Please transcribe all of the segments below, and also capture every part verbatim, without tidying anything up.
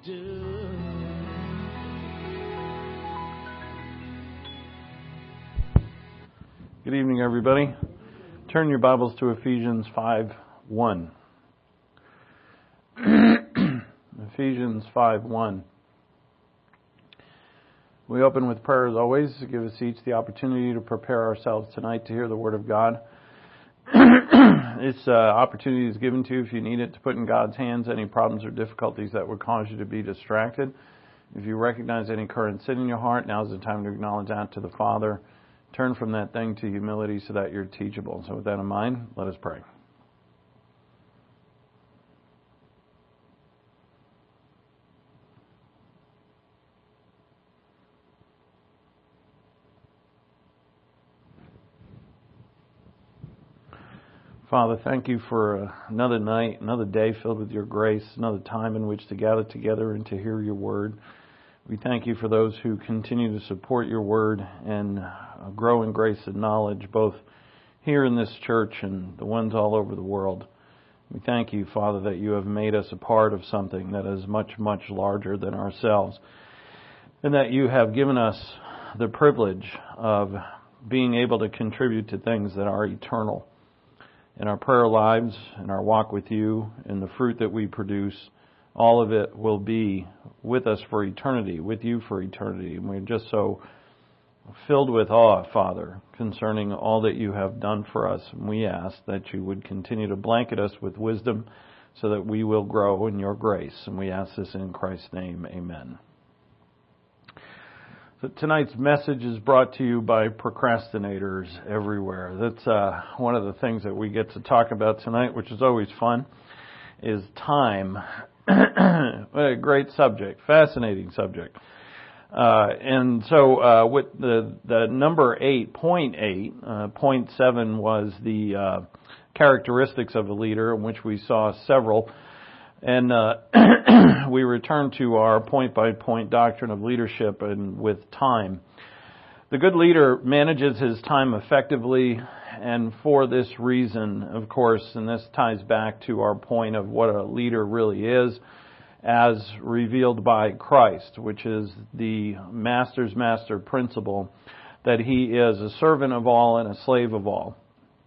do. Good evening, everybody. Turn your Bibles to Ephesians five one. Ephesians five one. We open with prayer as always to give us each the opportunity to prepare ourselves tonight to hear the Word of God. This uh, opportunity is given to you if you need it to put in God's hands any problems or difficulties that would cause you to be distracted. If you recognize any current sin in your heart, now is the time to acknowledge that to the Father. Turn from that thing to humility so that you're teachable. So with that in mind, let us pray. Father, thank you for another night, another day filled with your grace, another time in which to gather together and to hear your word. We thank you for those who continue to support your word and grow in grace and knowledge, both here in this church and the ones all over the world. We thank you, Father, that you have made us a part of something that is much, much larger than ourselves, and that you have given us the privilege of being able to contribute to things that are eternal. In our prayer lives, in our walk with you, in the fruit that we produce, all of it will be with us for eternity, with you for eternity. And we're just so filled with awe, Father, concerning all that you have done for us. And we ask that you would continue to blanket us with wisdom so that we will grow in your grace. And we ask this in Christ's name. Amen. So tonight's message is brought to you by procrastinators everywhere. That's uh, one of the things that we get to talk about tonight, which is always fun, is time. What a great subject, fascinating subject. Uh, and so uh, with the, the number eight, point eight, uh, point seven was the uh, characteristics of a leader, in which we saw several. And uh, we return to our point-by-point doctrine of leadership and with time. The good leader manages his time effectively, and for this reason, of course, and this ties back to our point of what a leader really is, as revealed by Christ, which is the master's master principle, that he is a servant of all and a slave of all.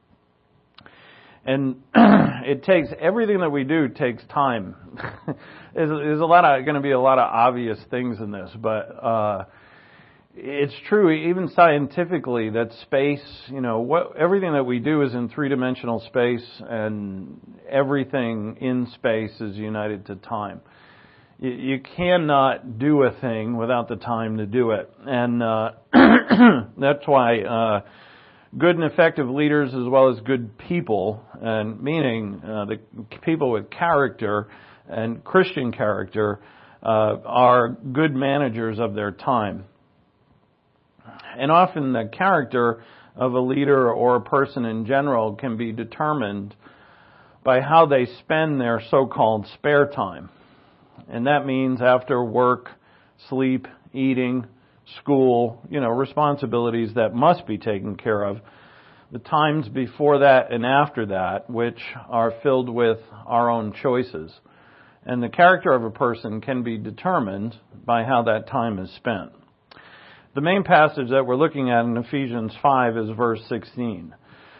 And it takes, everything that we do takes time. there's, there's a lot of, going to be a lot of obvious things in this, but, uh, it's true, even scientifically, that space, you know, what, everything that we do is in three-dimensional space, and everything in space is united to time. You, you cannot do a thing without the time to do it. And, uh, that's why, uh, good and effective leaders, as well as good people, and meaning uh, the people with character and Christian character, uh, are good managers of their time. And often the character of a leader or a person in general can be determined by how they spend their so-called spare time. And that means after work, sleep, eating, school, you know, responsibilities that must be taken care of, the times before that and after that, which are filled with our own choices. And the character of a person can be determined by how that time is spent. The main passage that we're looking at in Ephesians five is verse sixteen.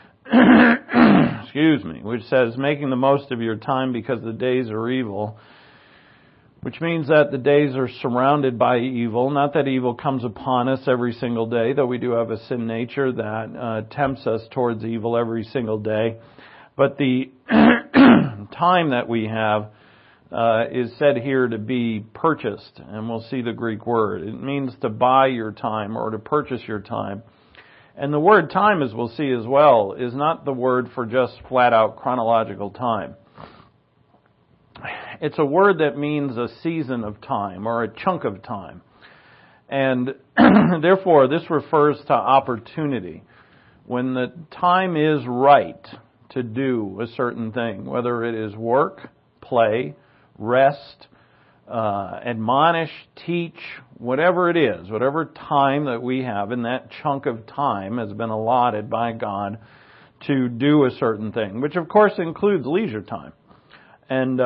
Excuse me, which says, making the most of your time because the days are evil. Which means that the days are surrounded by evil. Not that evil comes upon us every single day, though we do have a sin nature that uh, tempts us towards evil every single day. But the time that we have uh, is said here to be purchased, and we'll see the Greek word. It means to buy your time or to purchase your time. And the word time, as we'll see as well, is not the word for just flat-out chronological time. It's a word that means a season of time or a chunk of time. And therefore, this refers to opportunity. When the time is right to do a certain thing, whether it is work, play, rest, uh, admonish, teach, whatever it is, whatever time that we have in that chunk of time has been allotted by God to do a certain thing, which of course includes leisure time. And uh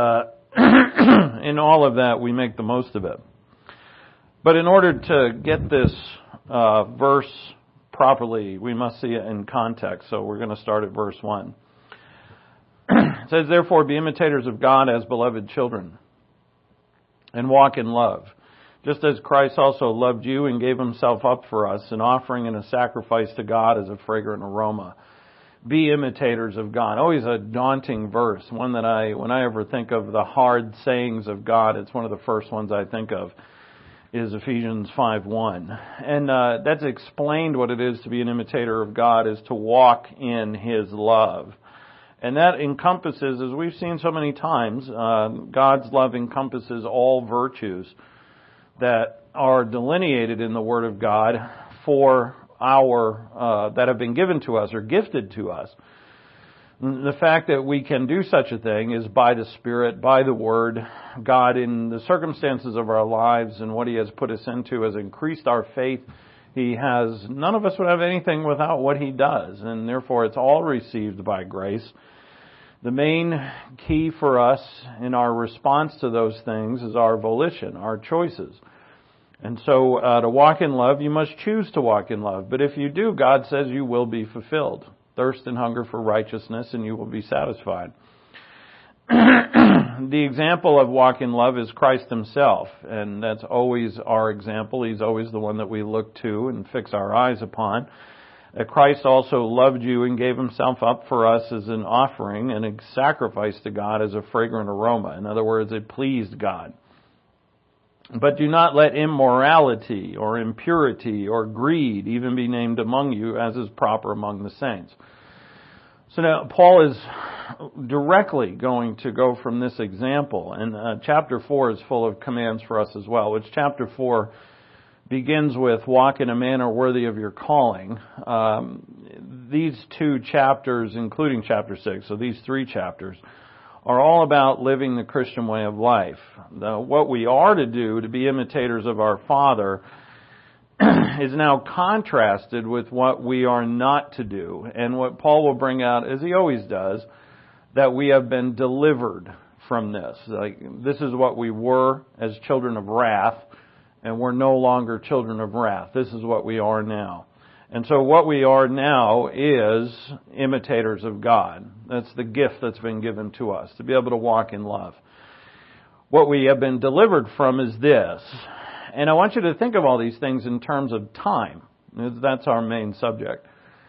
in all of that, we make the most of it. But in order to get this uh, verse properly, we must see it in context. So we're going to start at verse one. It says, "Therefore be imitators of God as beloved children, and walk in love, just as Christ also loved you and gave himself up for us, an offering and a sacrifice to God as a fragrant aroma. Be imitators of God." Always a daunting verse, one that I, when I ever think of the hard sayings of God, it's one of the first ones I think of, is Ephesians five one. And uh, that's explained what it is to be an imitator of God, is to walk in His love. And that encompasses, as we've seen so many times, uh, God's love encompasses all virtues that are delineated in the Word of God for our, uh, that have been given to us or gifted to us. The fact that we can do such a thing is by the Spirit, by the Word. God, in the circumstances of our lives and what He has put us into, has increased our faith. He has, none of us would have anything without what He does, and therefore it's all received by grace. The main key for us in our response to those things is our volition, our choices. And so uh, to walk in love, you must choose to walk in love. But if you do, God says you will be fulfilled. Thirst and hunger for righteousness, and you will be satisfied. The example of walk in love is Christ Himself, and that's always our example. He's always the one that we look to and fix our eyes upon. Uh, Christ also loved you and gave Himself up for us as an offering and a sacrifice to God as a fragrant aroma. In other words, it pleased God. But do not let immorality or impurity or greed even be named among you, as is proper among the saints. So now Paul is directly going to go from this example, and uh, chapter four is full of commands for us as well, which chapter four begins with, walk in a manner worthy of your calling. Um, these two chapters, including chapter six, so these three chapters, are all about living the Christian way of life. The, what we are to do to be imitators of our Father is now contrasted with what we are not to do. And what Paul will bring out, as he always does, that we have been delivered from this. Like, this is what we were as children of wrath, and we're no longer children of wrath. This is what we are now. And so what we are now is imitators of God. That's the gift that's been given to us, to be able to walk in love. What we have been delivered from is this. And I want you to think of all these things in terms of time. That's our main subject.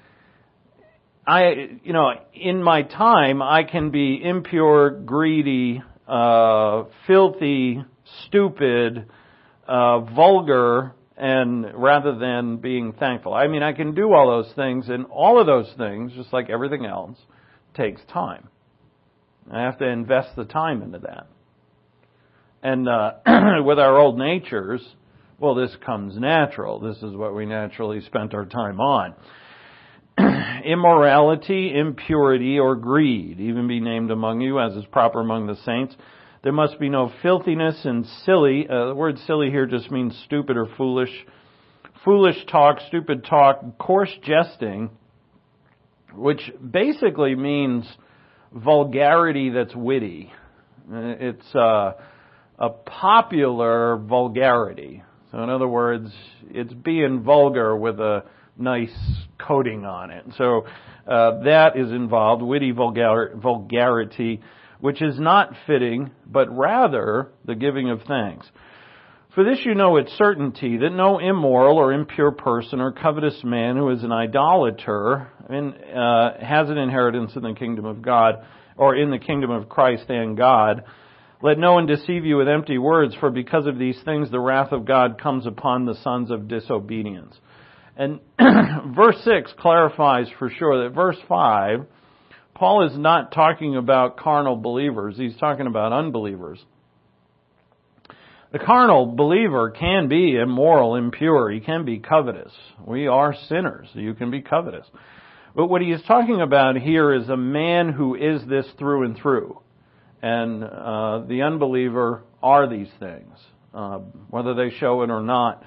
I, you know, in my time, I can be impure, greedy, uh, filthy, stupid, uh, vulgar, and rather than being thankful. I mean, I can do all those things, and all of those things, just like everything else, takes time. I have to invest the time into that. And uh, with our old natures, well, this comes natural. This is what we naturally spent our time on. Immorality, impurity, or greed even be named among you, as is proper among the saints. There must be no filthiness and silly. Uh, the word silly here just means stupid or foolish. Foolish talk, stupid talk, coarse jesting, which basically means vulgarity that's witty. It's uh, a popular vulgarity. So in other words, it's being vulgar with a nice coating on it. So uh, that is involved, witty vulgar- vulgarity, which is not fitting, but rather the giving of thanks. For this you know with certainty, that no immoral or impure person or covetous man who is an idolater in, uh, has an inheritance in the kingdom of God, or in the kingdom of Christ and God. Let no one deceive you with empty words, for because of these things the wrath of God comes upon the sons of disobedience. And verse six clarifies for sure that verse five, Paul is not talking about carnal believers. He's talking about unbelievers. The carnal believer can be immoral, impure. He can be covetous. We are sinners. You can be covetous. But what he is talking about here is a man who is this through and through. And uh, the unbeliever are these things, uh, whether they show it or not.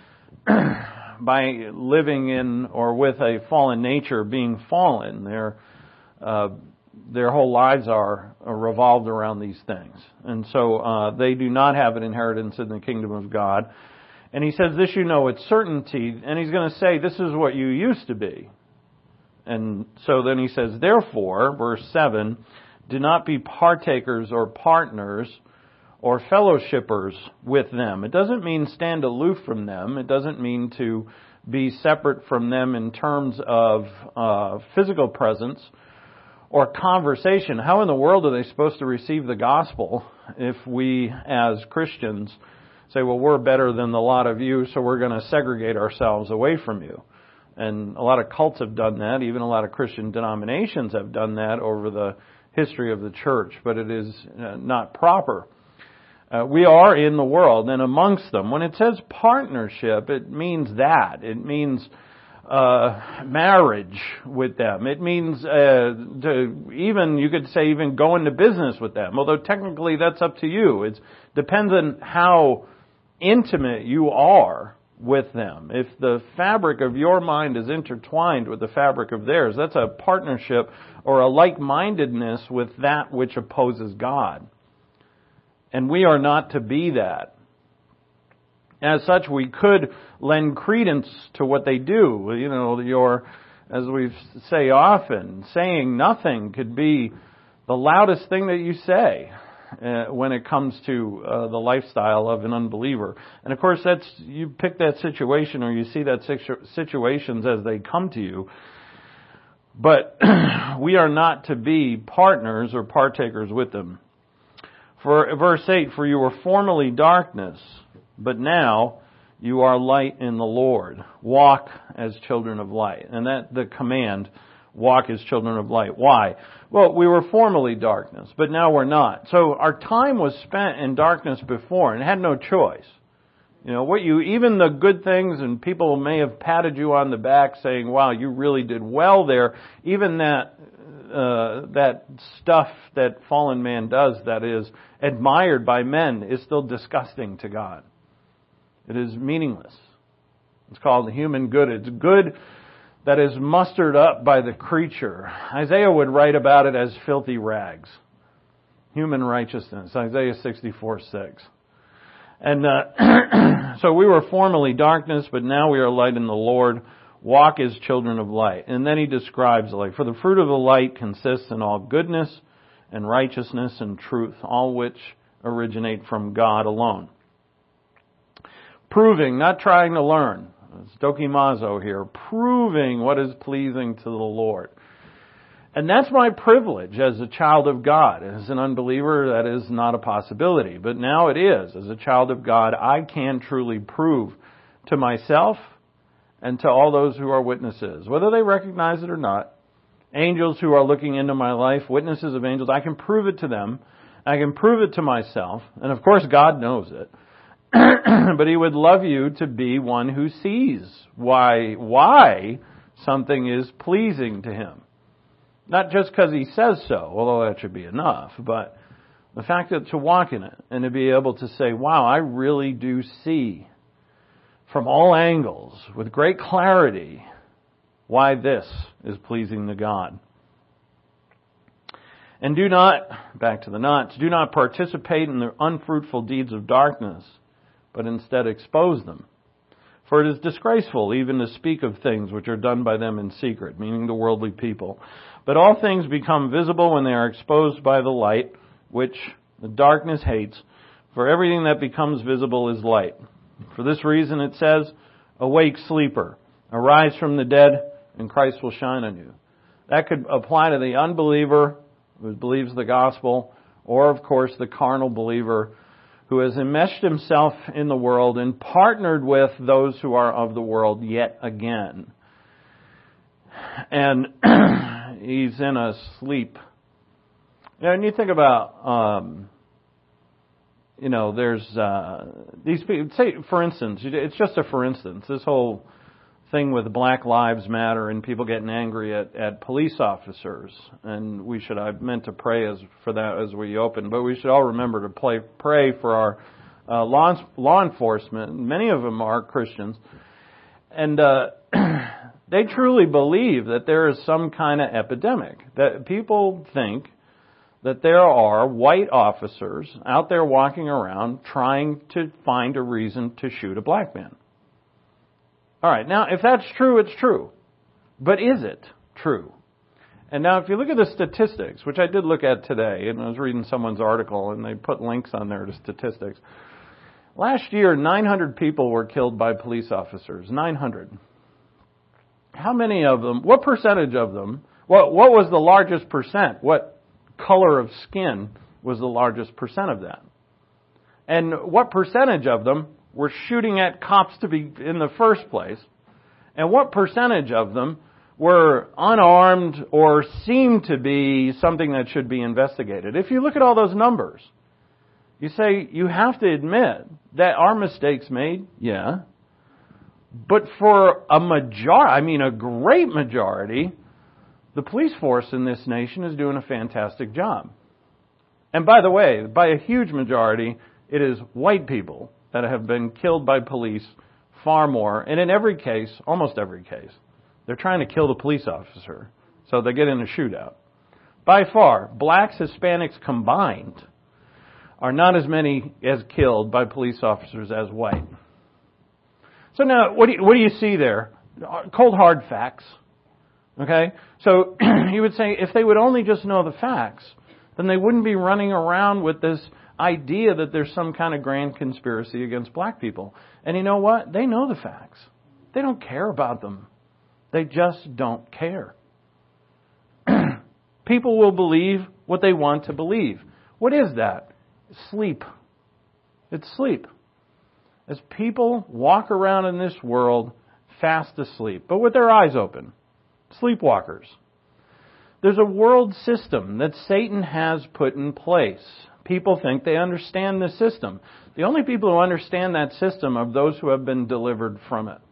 By living in or with a fallen nature, being fallen, they're uh, their whole lives are, are revolved around these things. And so uh, they do not have an inheritance in the kingdom of God. And he says, this you know with certainty. And he's going to say, this is what you used to be. And so then he says, therefore, verse seven, do not be partakers or partners or fellowshippers with them. It doesn't mean stand aloof from them. It doesn't mean to be separate from them in terms of uh, physical presence or conversation. How in the world are they supposed to receive the gospel if we as Christians say, well, we're better than the lot of you, so we're going to segregate ourselves away from you? And a lot of cults have done that. Even a lot of Christian denominations have done that over the history of the church. But it is not proper. Uh, we are in the world and amongst them. When it says partnership, it means that. It means uh, marriage with them. It means uh, to even, you could say, even go into business with them. Although technically that's up to you. It depends on how intimate you are with them. If the fabric of your mind is intertwined with the fabric of theirs, that's a partnership or a like-mindedness with that which opposes God. And we are not to be that. As such, we could lend credence to what they do. You know, your, as we say often, saying nothing could be the loudest thing that you say uh, when it comes to uh, the lifestyle of an unbeliever. And of course, that's, you pick that situation or you see that situ- situations as they come to you. But we are not to be partners or partakers with them. For verse eight, for you were formerly darkness, but now you are light in the Lord. Walk as children of light. And that the command, walk as children of light. Why? Well, we were formerly darkness, but now we're not. So our time was spent in darkness before and had no choice. You know, what you, even the good things, and people may have patted you on the back saying, wow, you really did well there. Even that, uh, that stuff that fallen man does that is admired by men is still disgusting to God. It is meaningless. It's called human good. It's good that is mustered up by the creature. Isaiah would write about it as filthy rags. Human righteousness. Isaiah sixty-four six. And uh, so we were formerly darkness, but now we are light in the Lord. Walk as children of light. And then he describes light. For the fruit of the light consists in all goodness and righteousness and truth, all which originate from God alone. Proving, not trying to learn. It's dokimazo here. Proving what is pleasing to the Lord. And that's my privilege as a child of God. As an unbeliever, that is not a possibility. But now it is. As a child of God, I can truly prove to myself and to all those who are witnesses, whether they recognize it or not, angels who are looking into my life, witnesses of angels, I can prove it to them. I can prove it to myself. And of course, God knows it. But He would love you to be one who sees why, why something is pleasing to Him. Not just because He says so, although that should be enough, but the fact that to walk in it and to be able to say, wow, I really do see from all angles with great clarity why this is pleasing to God. And do not, back to the knots, do not participate in the unfruitful deeds of darkness, but instead expose them. For it is disgraceful even to speak of things which are done by them in secret, meaning the worldly people. But all things become visible when they are exposed by the light, which the darkness hates. For everything that becomes visible is light. For this reason it says, awake, sleeper, arise from the dead, and Christ will shine on you. That could apply to the unbeliever who believes the gospel, or of course the carnal believer who has enmeshed himself in the world and partnered with those who are of the world yet again. And he's in a sleep. You know, and you think about, um, you know, there's uh, these people, say, for instance, it's just a for instance, this whole thing with Black Lives Matter and people getting angry at, at police officers. And we should, I've meant to pray as for that as we open, but we should all remember to play, pray for our uh, law, law enforcement. Many of them are Christians. And uh, they truly believe that there is some kind of epidemic. That people think that there are white officers out there walking around trying to find a reason to shoot a black man. All right, now if that's true, it's true. But is it true? And now if you look at the statistics, which I did look at today, and I was reading someone's article, and they put links on there to statistics. Last year, nine hundred people were killed by police officers. nine hundred. How many of them, what percentage of them, what, what was the largest percent? What color of skin was the largest percent of that? And what percentage of them were shooting at cops to be in the first place? And what percentage of them were unarmed or seemed to be something that should be investigated? If you look at all those numbers, you say you have to admit that are mistakes made? Yeah. But for a majority, I mean a great majority, the police force in this nation is doing a fantastic job. And by the way, by a huge majority, it is white people that have been killed by police far more. And in every case, almost every case, they're trying to kill the police officer. So they get in a shootout. By far, blacks, Hispanics combined are not as many as killed by police officers as white. So now, what do you, what do you see there? Cold hard facts. Okay? So you would say if they would only just know the facts, then they wouldn't be running around with this idea that there's some kind of grand conspiracy against black people. And you know what? They know the facts. They don't care about them. They just don't care. People will believe what they want to believe. What is that? Sleep. It's sleep. As people walk around in this world fast asleep, but with their eyes open. Sleepwalkers. There's a world system that Satan has put in place. People think they understand the system. The only people who understand that system are those who have been delivered from it.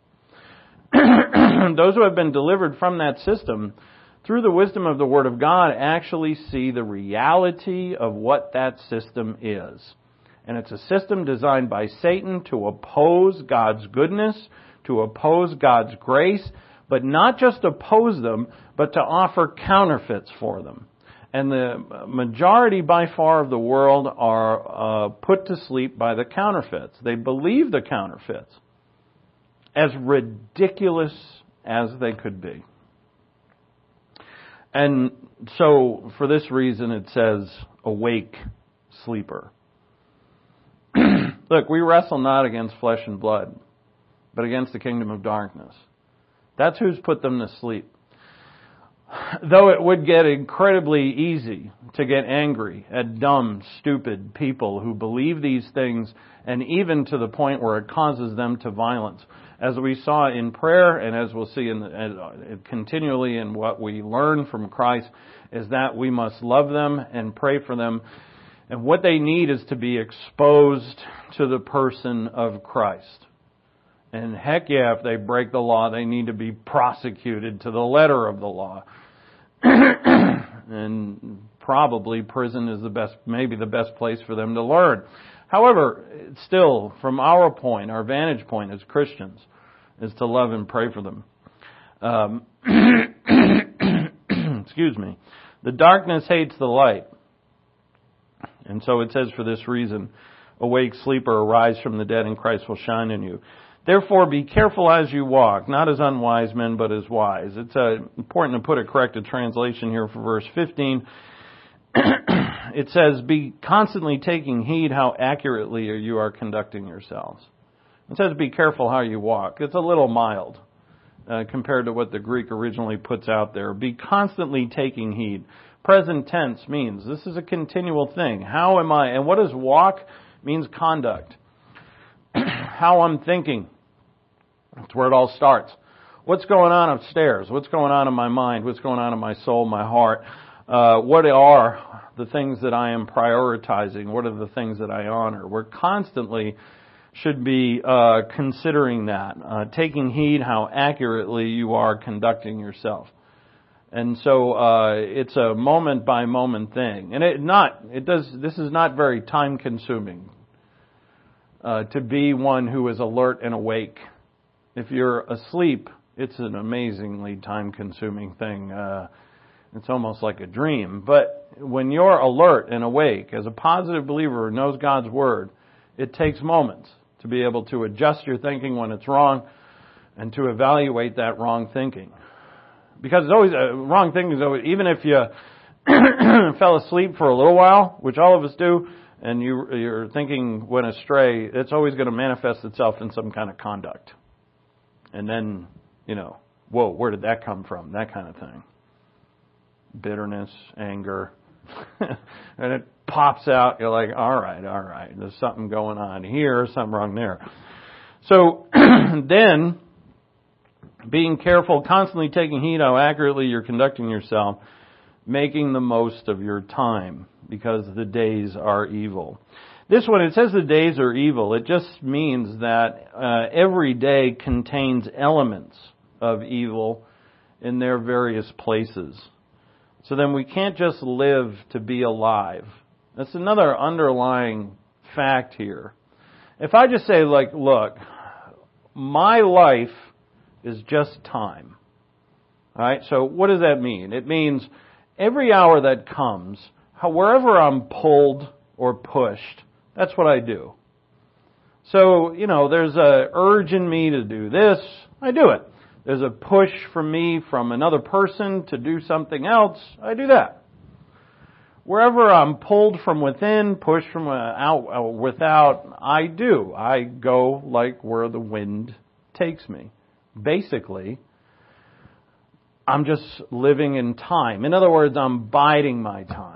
Those who have been delivered from that system, through the wisdom of the Word of God, actually see the reality of what that system is. And it's a system designed by Satan to oppose God's goodness, to oppose God's grace, but not just oppose them, but to offer counterfeits for them. And the majority by far of the world are uh, put to sleep by the counterfeits. They believe the counterfeits, as ridiculous as they could be. And so, for this reason, it says, awake, sleeper. Look, we wrestle not against flesh and blood, but against the kingdom of darkness. That's who's put them to sleep. Though it would get incredibly easy to get angry at dumb, stupid people who believe these things, and even to the point where it causes them to violence. As we saw in prayer, and as we'll see in the, uh, continually in what we learn from Christ, is that we must love them and pray for them. And what they need is to be exposed to the person of Christ. And heck yeah, if they break the law, they need to be prosecuted to the letter of the law. And probably prison is the best, maybe the best place for them to learn. However, still, from our point, our vantage point as Christians, is to love and pray for them. Um, excuse me. The darkness hates the light. And so it says, for this reason, awake, sleeper, arise from the dead, and Christ will shine in you. Therefore, be careful as you walk, not as unwise men, but as wise. It's uh, important to put a corrected translation here for verse fifteen. It says, be constantly taking heed how accurately you are conducting yourselves. It says, be careful how you walk. It's a little mild uh, compared to what the Greek originally puts out there. Be constantly taking heed. Present tense means this is a continual thing. How am I? And what does walk? Means conduct. How I'm thinking. That's where it all starts. What's going on upstairs? What's going on in my mind? What's going on in my soul, my heart? Uh, what are the things that I am prioritizing? What are the things that I honor? We're constantly should be uh, considering that, uh, taking heed how accurately you are conducting yourself. And so uh, it's a moment by moment thing, and it not it does. This is not very time consuming uh, to be one who is alert and awake. If you're asleep, It's an amazingly time-consuming thing. Uh, it's almost like a dream. But when you're alert and awake, as a positive believer who knows God's Word, it takes moments to be able to adjust your thinking when it's wrong and to evaluate that wrong thinking. Because it's always, uh, wrong thinking is always, even if you fell asleep for a little while, which all of us do, and you, your thinking went astray, it's always going to manifest itself in some kind of conduct. And then, you know, whoa, where did that come from? That kind of thing. Bitterness, anger. And it pops out. You're like, all right, all right. There's something going on here, something wrong there. So then, being careful, constantly taking heed how accurately you're conducting yourself, making the most of your time, because the days are evil. This one, it says the days are evil. It just means that uh, every day contains elements of evil in their various places. So then we can't just live to be alive. That's another underlying fact here. If I just say, like, look, my life is just time. All right? So what does that mean? It means every hour that comes, wherever I'm pulled or pushed, that's what I do. So, you know, there's a urge in me to do this, I do it. There's a push from me from another person to do something else, I do that. Wherever I'm pulled from within, pushed from out, without, I do. I go like where the wind takes me. Basically, I'm just living in time. In other words, I'm biding my time.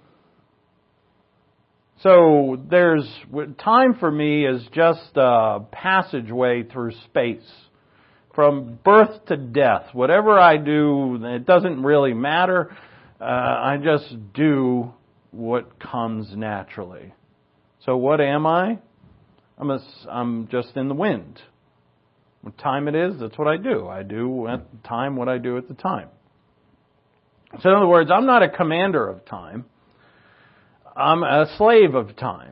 So there's, time for me is just a passageway through space. From birth to death. Whatever I do, it doesn't really matter. Uh, I just do what comes naturally. So what am I? I'm, a, I'm just in the wind. What time it is, that's what I do. I do at the time what I do at the time. So in other words, I'm not a commander of time. I'm a slave of time.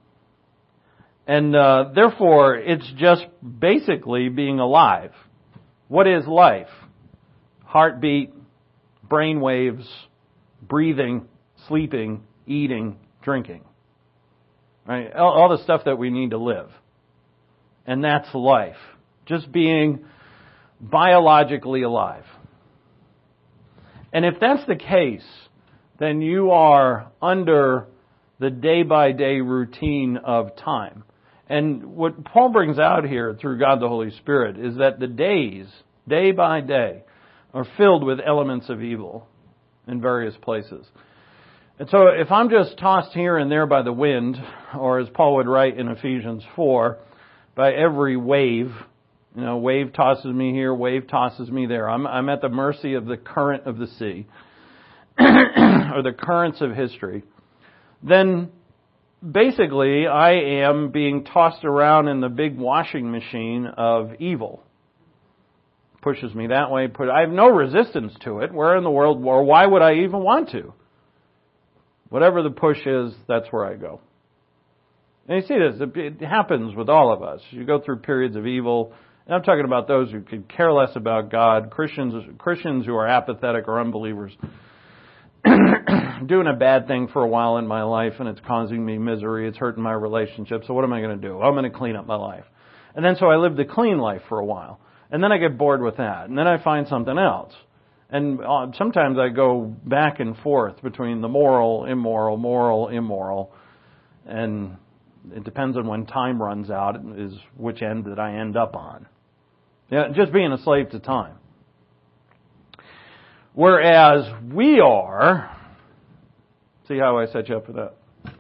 And uh, therefore, it's just basically being alive. What is life? Heartbeat, brain waves, breathing, sleeping, eating, drinking. Right? All, all the stuff that we need to live. And that's life. Just being biologically alive. And if that's the case, then you are under the day-by-day routine of time. And what Paul brings out here through God the Holy Spirit is that the days, day by day, are filled with elements of evil in various places. And so if I'm just tossed here and there by the wind, or as Paul would write in Ephesians four, by every wave, you know, wave tosses me here, wave tosses me there. I'm, I'm at the mercy of the current of the sea, or the currents of history. Then basically I am being tossed around in the big washing machine of evil. Pushes me that way. Put, I have no resistance to it. Where in the world, or why would I even want to? Whatever the push is, that's where I go. And you see this, it happens with all of us. You go through periods of evil, and I'm talking about those who could care less about God, Christians, Christians who are apathetic or unbelievers. Doing a bad thing for a while in my life, and it's causing me misery, it's hurting my relationship, so what am I going to do? I'm going to clean up my life. And then so I live the clean life for a while. And then I get bored with that. And then I find something else. And uh, sometimes I go back and forth between the moral, immoral, moral, immoral. And it depends on when time runs out, is which end that I end up on. Yeah, just being a slave to time. Whereas we are, see how I set you up for that?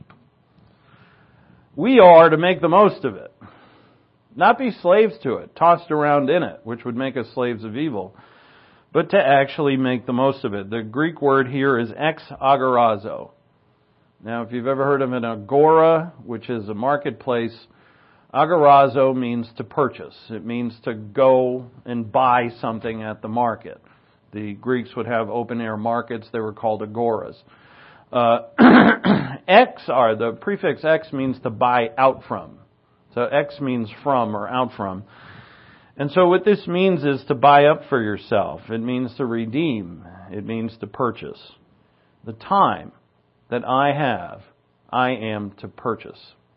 We are to make the most of it. Not be slaves to it, tossed around in it, which would make us slaves of evil, but to actually make the most of it. The Greek word here is ex agorazo. Now, if you've ever heard of an agora, which is a marketplace, agorazo means to purchase. It means to go and buy something at the market. The Greeks would have open-air markets. They were called agoras. Uh, ex are, the prefix ex means to buy out from. So ex means from or out from. And so what this means is to buy up for yourself. It means to redeem. It means to purchase. The time that I have, I am to purchase.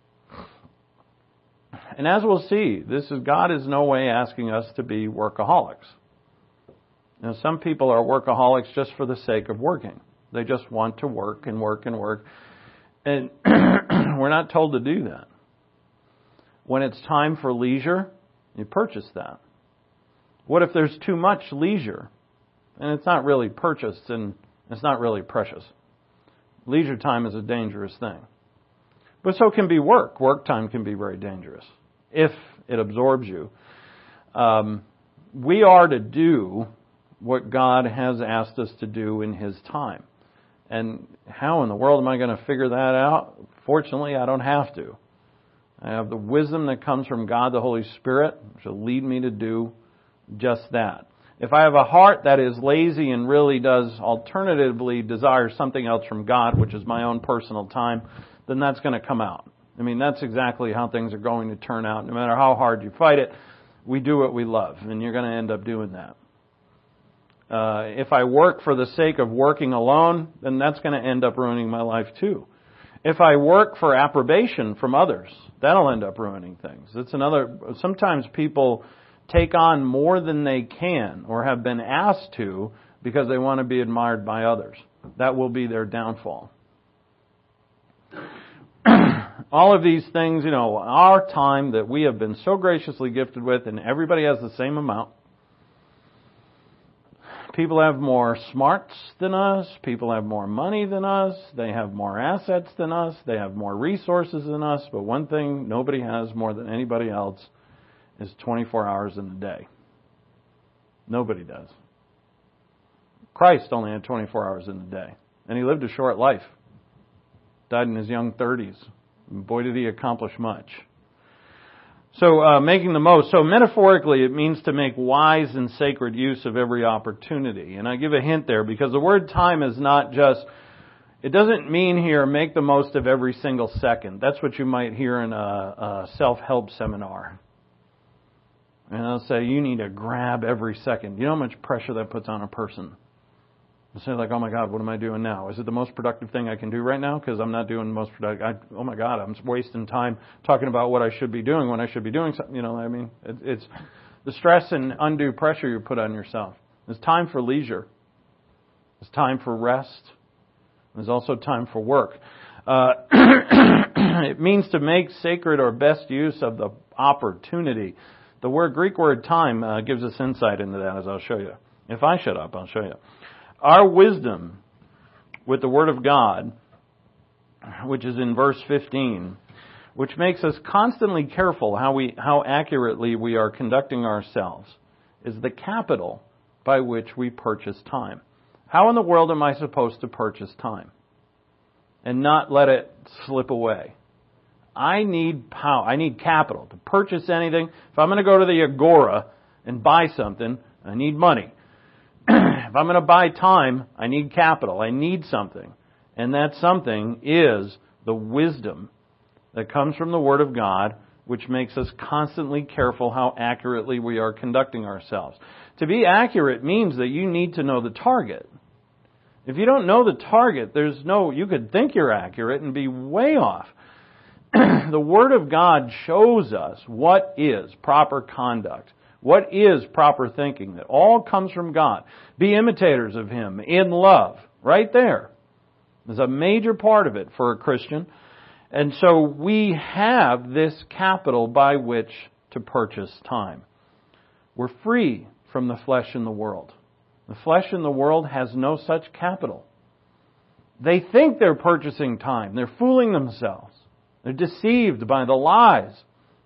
And as we'll see, this is God is no way asking us to be workaholics. Now, some people are workaholics just for the sake of working. They just want to work and work and work. And we're not told to do that. When it's time for leisure, you purchase that. What if there's too much leisure and it's not really purchased and it's not really precious? Leisure time is a dangerous thing. But so can be work. Work time can be very dangerous if it absorbs you. Um, we are to do what God has asked us to do in His time. And how in the world am I going to figure that out? Fortunately, I don't have to. I have the wisdom that comes from God, the Holy Spirit, which will lead me to do just that. If I have a heart that is lazy and really does alternatively desire something else from God, which is my own personal time, then that's going to come out. I mean, that's exactly how things are going to turn out. No matter how hard you fight it, we do what we love, and you're going to end up doing that. Uh, if I work for the sake of working alone, then that's going to end up ruining my life too. If I work for approbation from others, that'll end up ruining things. It's another. Sometimes people take on more than they can or have been asked to because they want to be admired by others. That will be their downfall. All of these things, you know, our time that we have been so graciously gifted with, and everybody has the same amount. People have more smarts than us. People have more money than us. They have more assets than us. They have more resources than us. But one thing nobody has more than anybody else is twenty-four hours in a day. Nobody does. Christ only had twenty-four hours in a day. And He lived a short life. Died in His young thirties. Boy, did He accomplish much. So, uh, making the most. So, metaphorically, it means to make wise and sacred use of every opportunity. And I give a hint there because the word time is not just, it doesn't mean here make the most of every single second. That's what you might hear in a, a self-help seminar. And they'll say, you need to grab every second. You know how much pressure that puts on a person? You say like, oh my God, what am I doing now? Is it the most productive thing I can do right now? Because I'm not doing the most productive. I, oh my God, I'm wasting time talking about what I should be doing when I should be doing something. You know what I mean? It, it's the stress and undue pressure you put on yourself. There's time for leisure. There's time for rest. There's also time for work. Uh, it means to make sacred or best use of the opportunity. The word Greek word time uh, gives us insight into that, as I'll show you. If I shut up, I'll show you. Our wisdom with the Word of God, which is in verse fifteen, which makes us constantly careful how we how accurately we are conducting ourselves, is the capital by which we purchase time. How in the world am I supposed to purchase time and not let it slip away? I need power. I need capital to purchase anything. If I'm going to go to the Agora and buy something, I need money. If I'm going to buy time, I need capital. I need something. And that something is the wisdom that comes from the Word of God, which makes us constantly careful how accurately we are conducting ourselves. To be accurate means that you need to know the target. If you don't know the target, there's no, you could think you're accurate and be way off. The Word of God shows us what is proper conduct. What is proper thinking? That all comes from God. Be imitators of Him in love. Right there. There's a major part of it for a Christian. And so we have this capital by which to purchase time. We're free from the flesh and the world. The flesh and the world has no such capital. They think they're purchasing time. They're fooling themselves. They're deceived by the lies.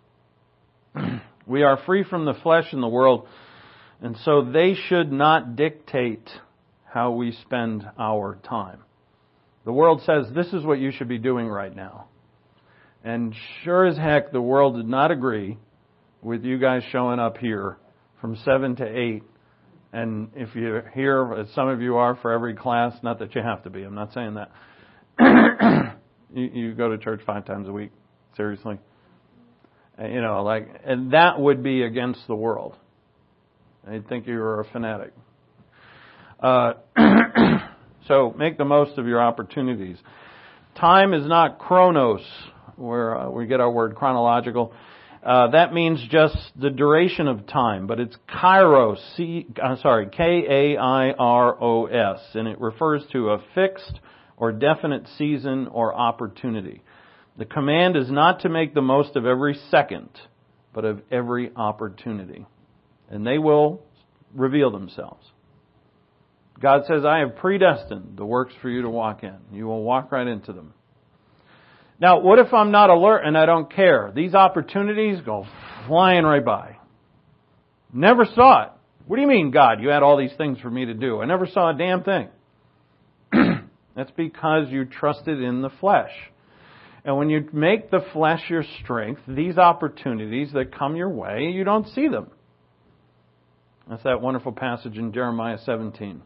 We are free from the flesh and the world, and so they should not dictate how we spend our time. The world says this is what you should be doing right now. And sure as heck, the world did not agree with you guys showing up here from seven to eight. And if you're here, as some of you are for every class, not that you have to be, I'm not saying that. you, you go to church five times a week, seriously. You know, like, and that would be against the world. They'd think you were a fanatic. Uh, so make the most of your opportunities. Time is not chronos, where uh, we get our word chronological. Uh, that means just the duration of time, but it's kairos, C, uh, sorry, K A I R O S, and it refers to a fixed or definite season or opportunity. The command is not to make the most of every second, but of every opportunity. And they will reveal themselves. God says, I have predestined the works for you to walk in. You will walk right into them. Now, what if I'm not alert and I don't care? These opportunities go flying right by. Never saw it. What do you mean, God? You had all these things for me to do. I never saw a damn thing. That's because you trusted in the flesh. And when you make the flesh your strength, these opportunities that come your way, you don't see them. That's that wonderful passage in Jeremiah seventeen.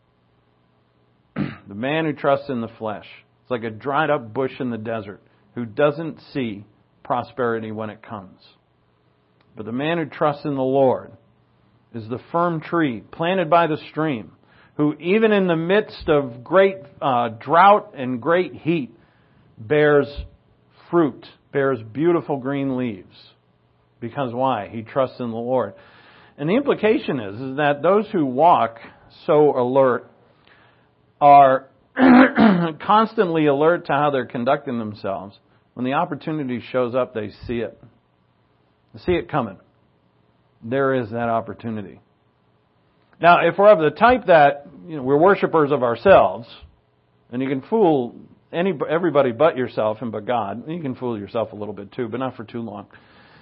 The man who trusts in the flesh. It's like a dried up bush in the desert who doesn't see prosperity when it comes. But the man who trusts in the Lord is the firm tree planted by the stream, who even in the midst of great uh, drought and great heat bears fruit, bears beautiful green leaves. Because why? He trusts in the Lord. And the implication is, is that those who walk so alert are constantly alert to how they're conducting themselves. When the opportunity shows up, they see it. They see it coming. There is that opportunity. Now, if we're of the type that, you know, we're worshipers of ourselves, and you can fool any everybody but yourself and but God, you can fool yourself a little bit too, but not for too long.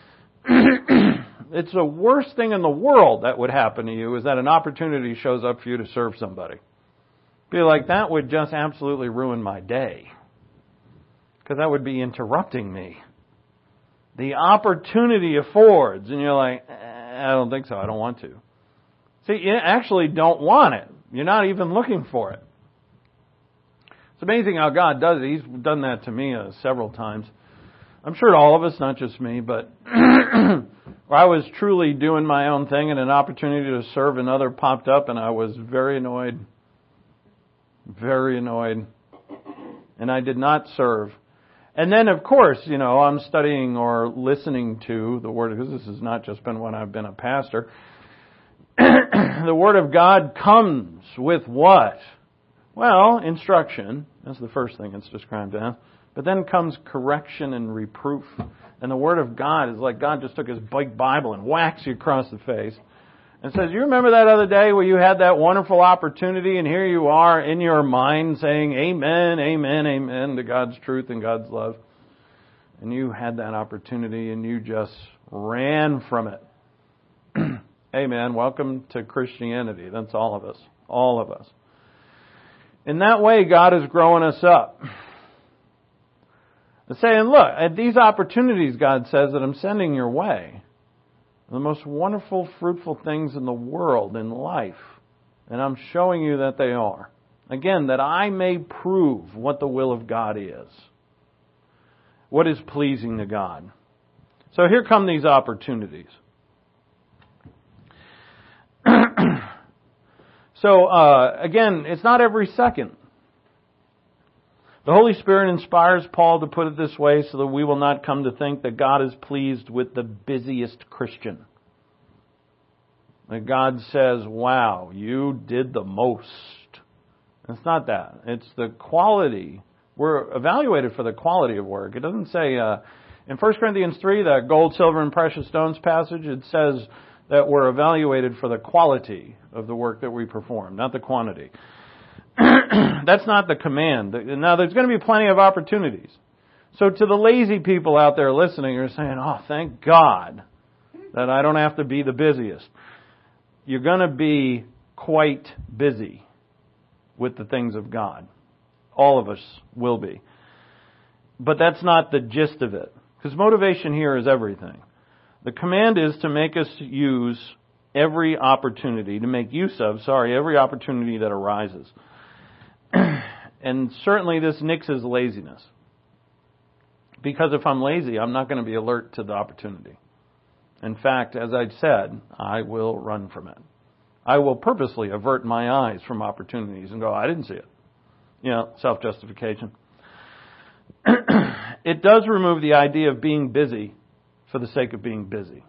It's the worst thing in the world that would happen to you is that an opportunity shows up for you to serve somebody. Be like, that would just absolutely ruin my day. Because that would be interrupting me. The opportunity affords, and you're like, eh, I don't think so, I don't want to. See, you actually don't want it. You're not even looking for it. It's amazing how God does it. He's done that to me uh, several times. I'm sure to all of us, not just me, but where I was truly doing my own thing and an opportunity to serve another popped up and I was very annoyed. Very annoyed. And I did not serve. And then, of course, you know, I'm studying or listening to the Word, because this has not just been when I've been a pastor. The Word of God comes with what? Well, instruction. That's the first thing it's described as. But then comes correction and reproof. And the Word of God is like God just took His big Bible and whacks you across the face. And says, you remember that other day where you had that wonderful opportunity and here you are in your mind saying amen, amen, amen to God's truth and God's love. And you had that opportunity and you just ran from it. Amen. Welcome to Christianity. That's all of us. All of us. In that way, God is growing us up. And saying, look, at these opportunities, God says, that I'm sending your way, the most wonderful, fruitful things in the world, in life. And I'm showing you that they are. Again, that I may prove what the will of God is. What is pleasing to God. So here come these opportunities. So, uh, again, it's not every second. The Holy Spirit inspires Paul to put it this way so that we will not come to think that God is pleased with the busiest Christian. That God says, wow, you did the most. It's not that. It's the quality. We're evaluated for the quality of work. It doesn't say, uh, in First Corinthians three, that gold, silver, and precious stones passage, it says that we're evaluated for the quality of the work that we perform, not the quantity. That's not the command. Now, there's going to be plenty of opportunities. So to the lazy people out there listening who are saying, oh, thank God that I don't have to be the busiest. You're going to be quite busy with the things of God. All of us will be. But that's not the gist of it. Because motivation here is everything. The command is to make us use every opportunity, to make use of, sorry, every opportunity that arises. And certainly this nixes laziness. Because if I'm lazy, I'm not going to be alert to the opportunity. In fact, as I said, I will run from it. I will purposely avert my eyes from opportunities and go, I didn't see it. You know, self-justification. It does remove the idea of being busy for the sake of being busy.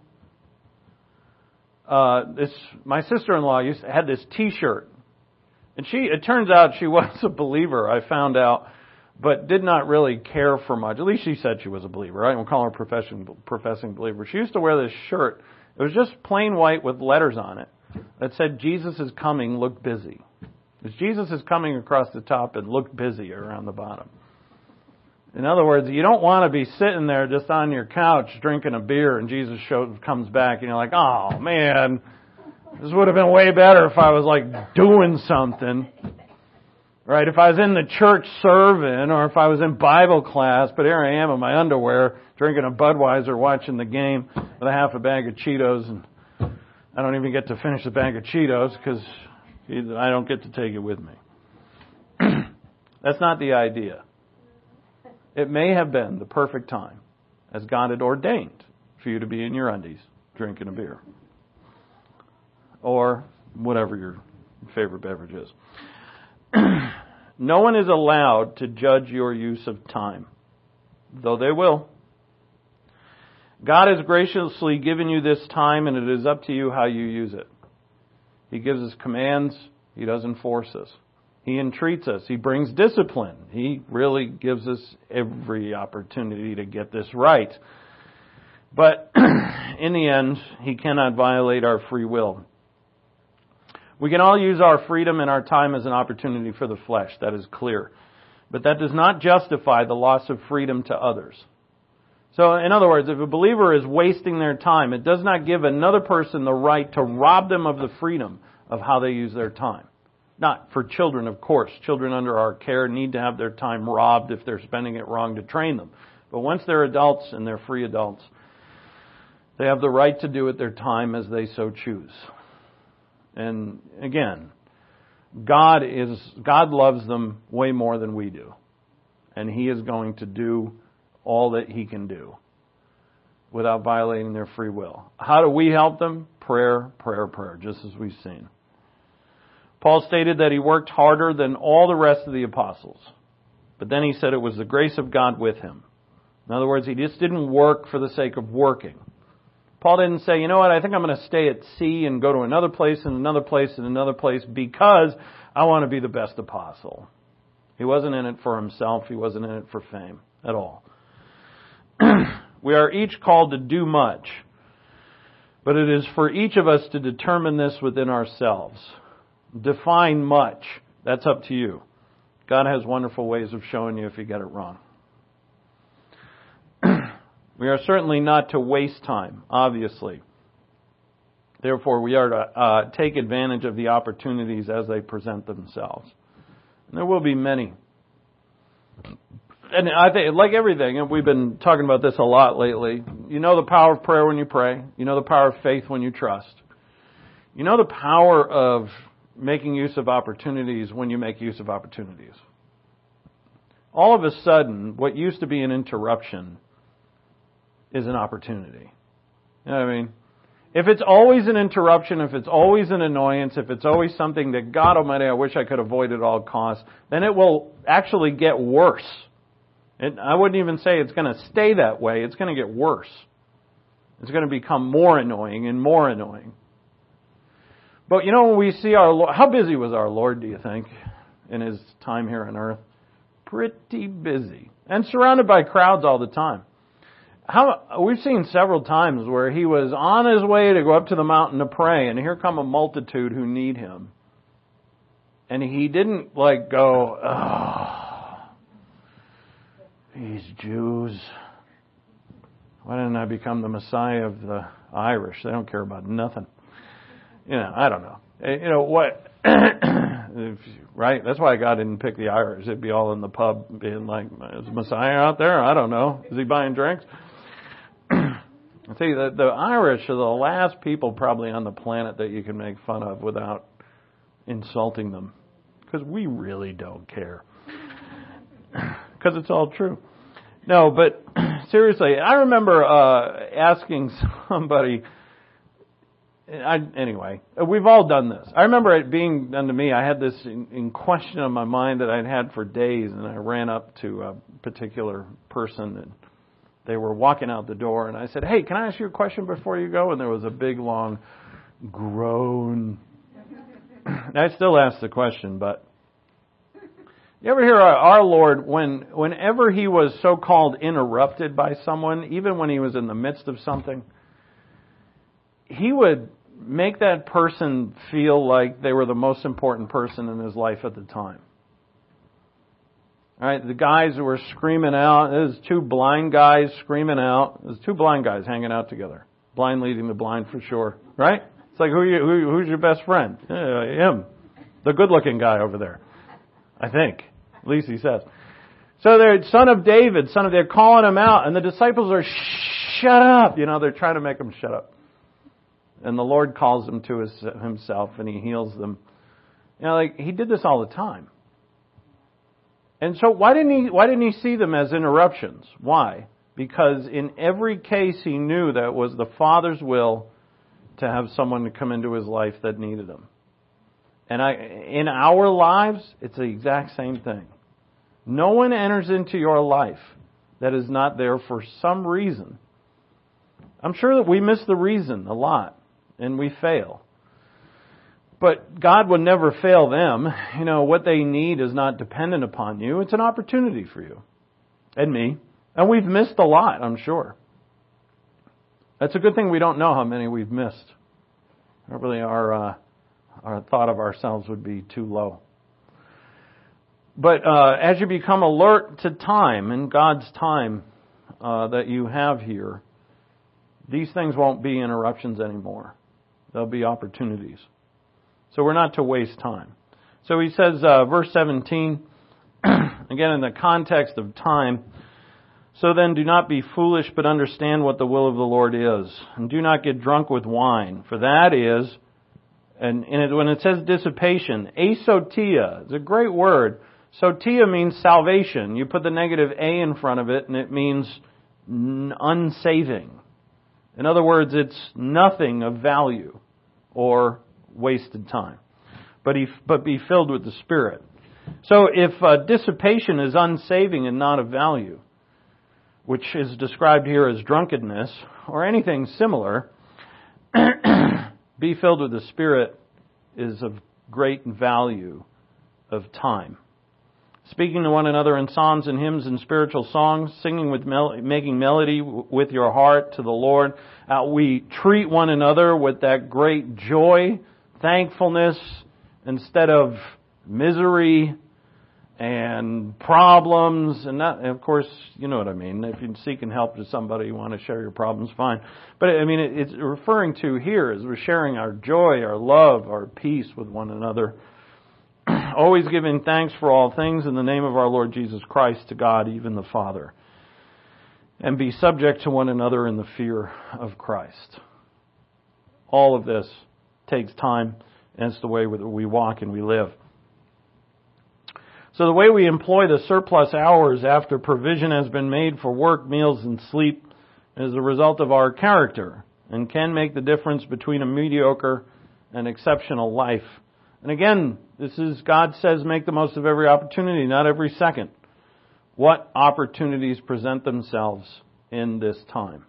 Uh, this my sister-in-law used to, had this T-shirt, and she it turns out she was a believer. I found out, but did not really care for much. At least she said she was a believer. I won't call her a professing professing believer. She used to wear this shirt. It was just plain white with letters on it that said, "Jesus is coming. Look busy." Because Jesus is coming across the top and look busy around the bottom. In other words, you don't want to be sitting there just on your couch drinking a beer and Jesus shows, comes back and you're like, oh man, this would have been way better if I was like doing something. Right? If I was in the church serving or if I was in Bible class, but here I am in my underwear drinking a Budweiser watching the game with a half a bag of Cheetos, and I don't even get to finish the bag of Cheetos because I don't get to take it with me. That's not the idea. It may have been the perfect time, as God had ordained, for you to be in your undies drinking a beer. Or whatever your favorite beverage is. No one is allowed to judge your use of time, though they will. God has graciously given you this time, and it is up to you how you use it. He gives us commands. He doesn't force us. He entreats us. He brings discipline. He really gives us every opportunity to get this right. But in the end, He cannot violate our free will. We can all use our freedom and our time as an opportunity for the flesh. That is clear. But that does not justify the loss of freedom to others. So, in other words, if a believer is wasting their time, it does not give another person the right to rob them of the freedom of how they use their time. Not for children, of course. Children under our care need to have their time robbed if they're spending it wrong to train them. But once they're adults and they're free adults, they have the right to do with their time as they so choose. And again, God is God loves them way more than we do. And He is going to do all that He can do without violating their free will. How do we help them? Prayer, prayer, prayer, just as we've seen. Paul stated that he worked harder than all the rest of the apostles. But then he said it was the grace of God with him. In other words, he just didn't work for the sake of working. Paul didn't say, you know what, I think I'm going to stay at sea and go to another place and another place and another place because I want to be the best apostle. He wasn't in it for himself. He wasn't in it for fame at all. We are each called to do much. But it is for each of us to determine this within ourselves. Define much. That's up to you. God has wonderful ways of showing you if you get it wrong. We are certainly not to waste time, obviously. Therefore, we are to uh, take advantage of the opportunities as they present themselves. And there will be many. And I think, like everything, and we've been talking about this a lot lately, you know the power of prayer when you pray. You know the power of faith when you trust. You know the power of making use of opportunities when you make use of opportunities. All of a sudden, what used to be an interruption is an opportunity. You know what I mean? If it's always an interruption, if it's always an annoyance, if it's always something that, God Almighty, I wish I could avoid at all costs, then it will actually get worse. It, I wouldn't even say it's going to stay that way. It's going to get worse. It's going to become more annoying and more annoying. But you know, when we see our Lord, how busy was our Lord, do you think, in His time here on earth? Pretty busy. And surrounded by crowds all the time. How, we've seen several times where He was on His way to go up to the mountain to pray, and here come a multitude who need Him. And He didn't like go, oh, these Jews. Why didn't I become the Messiah of the Irish? They don't care about nothing. You know, I don't know. You know, what, right? That's why God didn't pick the Irish. They'd be all in the pub being like, is Messiah out there? I don't know. Is he buying drinks? I tell you, the, the Irish are the last people probably on the planet that you can make fun of without insulting them. Because we really don't care. Because it's all true. No, but seriously, I remember uh, asking somebody. I, anyway, we've all done this. I remember it being done to me. I had this in, in question on my mind that I'd had for days, and I ran up to a particular person, and they were walking out the door, and I said, "Hey, can I ask you a question before you go?" And there was a big, long groan. And I still ask the question, but you ever hear our, our Lord, when whenever He was so-called interrupted by someone, even when He was in the midst of something, He would make that person feel like they were the most important person in his life at the time. All right, the guys who were screaming out, there's two blind guys screaming out. There's two blind guys hanging out together. Blind leading the blind for sure, right? It's like, who, you, who who's your best friend? Uh, him. The good-looking guy over there. I think. At least he says. So they're son of David, son of, they're calling him out, and the disciples are, shut up. You know, they're trying to make him shut up. And the Lord calls them to his, himself, and He heals them. You know, like, He did this all the time. And so why didn't He, why didn't He see them as interruptions? Why? Because in every case He knew that it was the Father's will to have someone to come into His life that needed Him. And I, in our lives, it's the exact same thing. No one enters into your life that is not there for some reason. I'm sure that we miss the reason a lot. And we fail. But God would never fail them. You know, what they need is not dependent upon you. It's an opportunity for you. And me. And we've missed a lot, I'm sure. That's a good thing we don't know how many we've missed. Really, our, uh, our thought of ourselves would be too low. But uh, as you become alert to time, and God's time uh, that you have here, these things won't be interruptions anymore. There'll be opportunities. So we're not to waste time. So he says, uh, verse seventeen, again in the context of time, so then do not be foolish, but understand what the will of the Lord is. And do not get drunk with wine, for that is, and, and it, when it says dissipation, asotia is a great word. Sotia means salvation. You put the negative a in front of it, and it means unsaving. In other words, it's nothing of value or wasted time. But he, but be filled with the Spirit. So if uh, dissipation is unsaving and not of value, which is described here as drunkenness, or anything similar, be filled with the Spirit is of great value of time. Speaking to one another in psalms and hymns and spiritual songs, singing with mel- making melody with your heart to the Lord. Uh, we treat one another with that great joy, thankfulness, instead of misery and problems. And, that, and of course, you know what I mean. If you're seeking help to somebody, you want to share your problems, fine. But I mean, it's referring to here is we're sharing our joy, our love, our peace with one another. Always giving thanks for all things in the name of our Lord Jesus Christ to God, even the Father. And be subject to one another in the fear of Christ. All of this takes time, and it's the way we walk and we live. So the way we employ the surplus hours after provision has been made for work, meals, and sleep is the result of our character and can make the difference between a mediocre and exceptional life. And again, this is, God says, make the most of every opportunity, not every second. What opportunities present themselves in this time?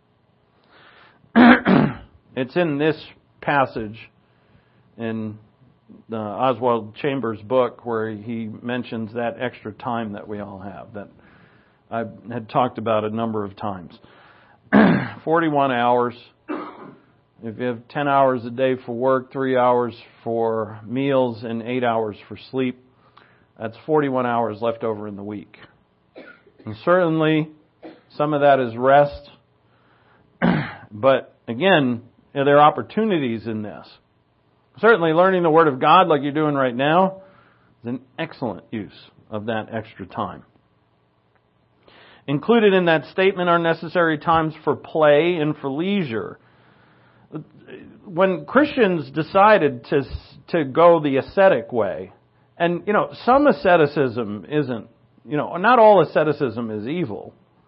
It's in this passage in uh, Oswald Chambers' book where he mentions that extra time that we all have, that I had talked about a number of times. forty-one hours. If you have ten hours a day for work, three hours for meals, and eight hours for sleep, that's forty-one hours left over in the week. And certainly, some of that is rest. But again, there are opportunities in this. Certainly, learning the Word of God like you're doing right now is an excellent use of that extra time. Included in that statement are necessary times for play and for leisure. When Christians decided to to go the ascetic way, and, you know, some asceticism isn't, you know, not all asceticism is evil.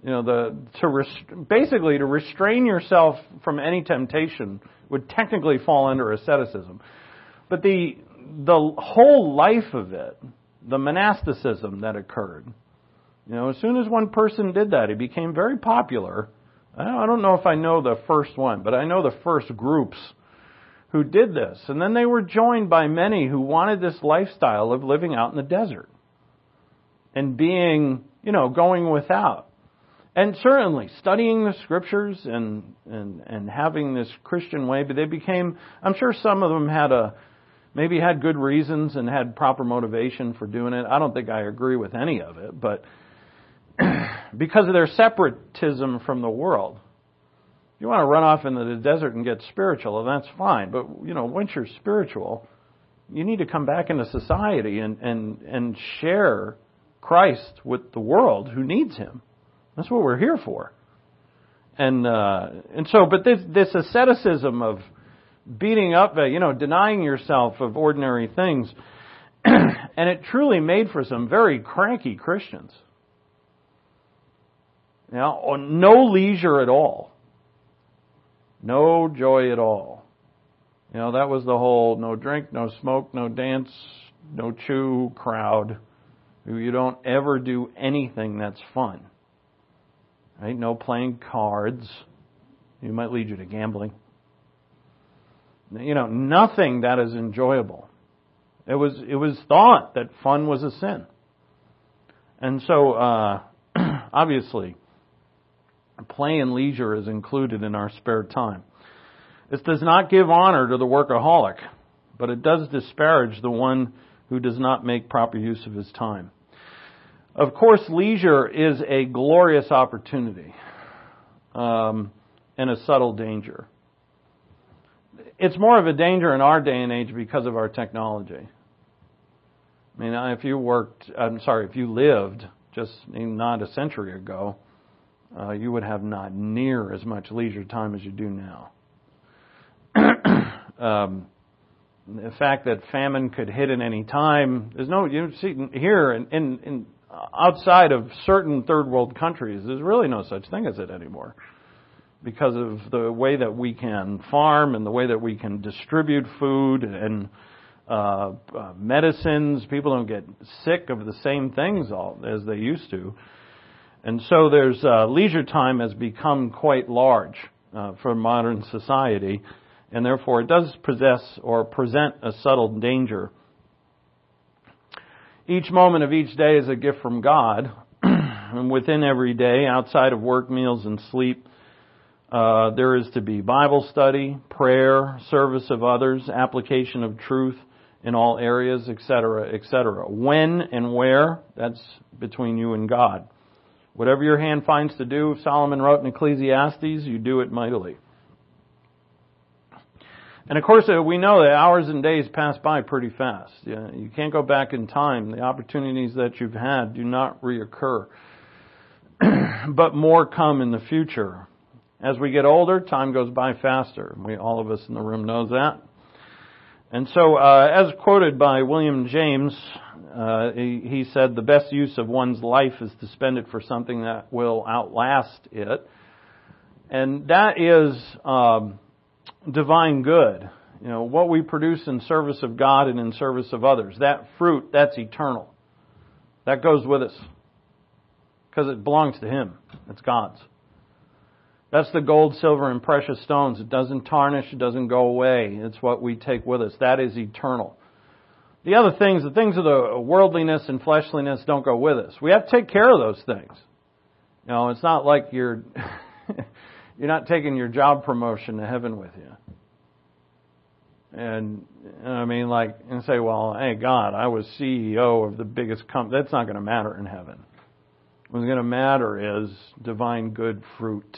You know, the to rest, basically to restrain yourself from any temptation would technically fall under asceticism. But the the whole life of it, the monasticism that occurred, you know, as soon as one person did that, it became very popular. I don't know if I know the first one, but I know the first groups who did this. And then they were joined by many who wanted this lifestyle of living out in the desert and being, you know, going without. And certainly studying the scriptures and, and, and having this Christian way, but they became, I'm sure some of them had a, maybe had good reasons and had proper motivation for doing it. I don't think I agree with any of it, but because of their separatism from the world. If you want to run off into the desert and get spiritual, that's fine. But, you know, once you're spiritual, you need to come back into society and, and, and share Christ with the world who needs Him. That's what we're here for. And uh, and so, but this this asceticism of beating up, you know, denying yourself of ordinary things, and it truly made for some very cranky Christians. You know, no leisure at all. No joy at all. You know, that was the whole no drink, no smoke, no dance, no chew crowd. You don't ever do anything that's fun. Right? No playing cards. It might lead you to gambling. You know, nothing that is enjoyable. It was it was thought that fun was a sin. And so, uh, obviously, play and leisure is included in our spare time. This does not give honor to the workaholic, but it does disparage the one who does not make proper use of his time. Of course, leisure is a glorious opportunity um, and a subtle danger. It's more of a danger in our day and age because of our technology. I mean, if you worked, I'm sorry, if you lived just not a century ago, uh, you would have not near as much leisure time as you do now. um, the fact that famine could hit at any time, there's no, you see here in, in, in outside of certain third world countries, there's really no such thing as it anymore. Because of the way that we can farm and the way that we can distribute food and uh, uh, medicines, people don't get sick of the same things all, as they used to. And so there's uh, leisure time has become quite large uh, for modern society, and therefore it does possess or present a subtle danger. Each moment of each day is a gift from God, and within every day, outside of work, meals, and sleep, uh, there is to be Bible study, prayer, service of others, application of truth in all areas, et cetera, et cetera. When and where, that's between you and God. Whatever your hand finds to do, Solomon wrote in Ecclesiastes, you do it mightily. And of course, we know that hours and days pass by pretty fast. You can't go back in time. The opportunities that you've had do not reoccur. But more come in the future. As we get older, time goes by faster. We, all of us in the room knows that. And so, uh, as quoted by William James, uh, he, he said, the best use of one's life is to spend it for something that will outlast it. And that is um, divine good. You know, what we produce in service of God and in service of others. That fruit, that's eternal. That goes with us. Because it belongs to Him. It's God's. That's the gold, silver, and precious stones. It doesn't tarnish. It doesn't go away. It's what we take with us. That is eternal. The other things, the things of the worldliness and fleshliness don't go with us. We have to take care of those things. You know, it's not like you're you're not taking your job promotion to heaven with you. And I mean, like, and say, well, hey, God, I was C E O of the biggest company. That's not going to matter in heaven. What's going to matter is divine good fruit.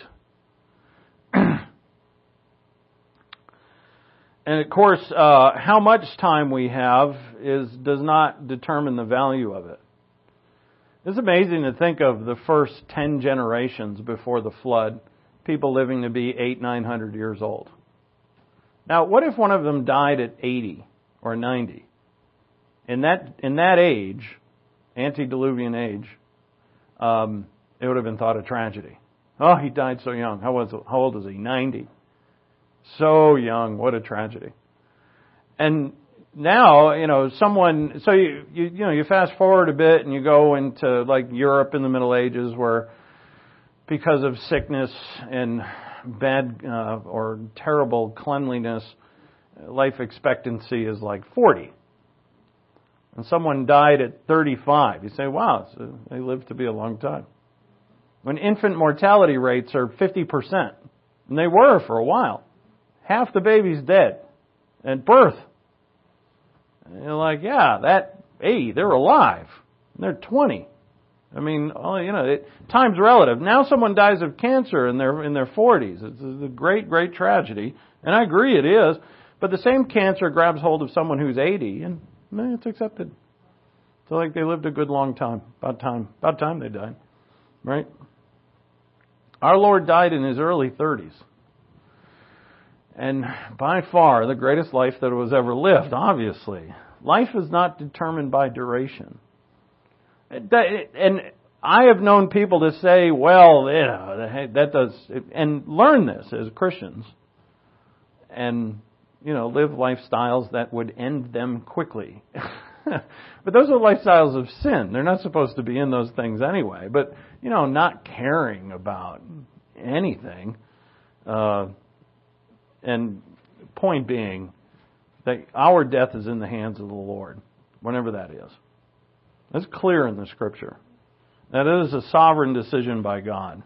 And of course, uh, how much time we have is does not determine the value of it. It's amazing to think of the first ten generations before the flood, people living to be eight, nine hundred years old. Now, what if one of them died at eighty or ninety? In that in that age, antediluvian age, um, it would have been thought a tragedy. Oh, he died so young. How was how old was he? ninety. So young. What a tragedy. And now, you know, someone, so you, you, you know, you fast forward a bit and you go into like Europe in the Middle Ages where because of sickness and bad uh, or terrible cleanliness, life expectancy is like forty. And someone died at thirty-five. You say, wow, so they lived to be a long time. When infant mortality rates are fifty percent, and they were for a while, half the baby's dead at birth. And you're like, yeah, that, hey, they're alive. And they're twenty. I mean, oh, you know, it, time's relative. Now someone dies of cancer in their in their forties. It's a great, great tragedy. And I agree it is. But the same cancer grabs hold of someone who's eighty, and eh, it's accepted. So like they lived a good long time. About time. About time they died. Right? Our Lord died in His early thirties. And by far the greatest life that was ever lived, obviously. Life is not determined by duration. And I have known people to say, well, you know, that does, and learn this as Christians. And, you know, live lifestyles that would end them quickly. But those are lifestyles of sin. They're not supposed to be in those things anyway. But, you know, not caring about anything. Uh, and point being that our death is in the hands of the Lord, whenever that is. That's clear in the Scripture. That it is a sovereign decision by God.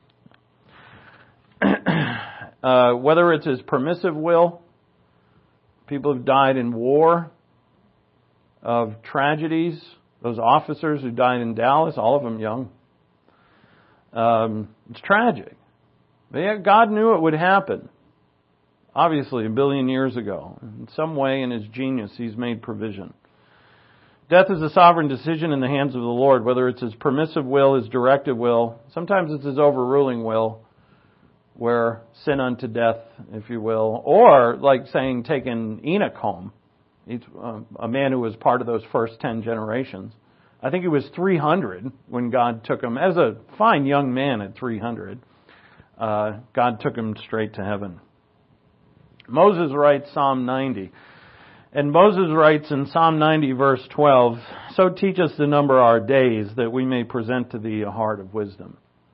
uh, whether it's His permissive will, people who've died in war, of tragedies, those officers who died in Dallas, all of them young. Um, it's tragic. But yet God knew it would happen. Obviously, a billion years ago. In some way, in His genius, He's made provision. Death is a sovereign decision in the hands of the Lord, whether it's His permissive will, His directive will. Sometimes it's His overruling will, where sin unto death, if you will. Or, like saying, taking Enoch home. He's a man who was part of those first ten generations. I think he was three hundred when God took him. As a fine young man at three hundred, uh, God took him straight to heaven. Moses writes Psalm ninety. And Moses writes in Psalm ninety, verse twelve, "So teach us to number our days, that we may present to Thee a heart of wisdom."